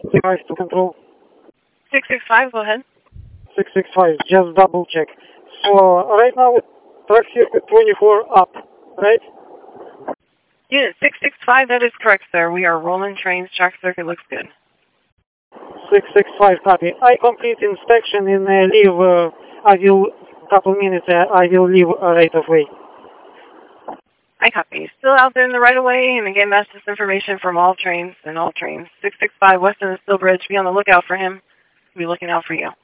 665 to control. 665, go ahead. 665, just double check. So right now, track circuit 24 up, right? Unit 665, that is correct, sir. We are rolling trains. Track circuit looks good. 665, copy. I complete inspection and leave, I will, couple minutes, I will leave right of way. I copy. Still out there in the right-of-way, and again, that's just information from all trains and all trains. 665 west of the Steel Bridge. Be on the lookout for him. We'll be looking out for you.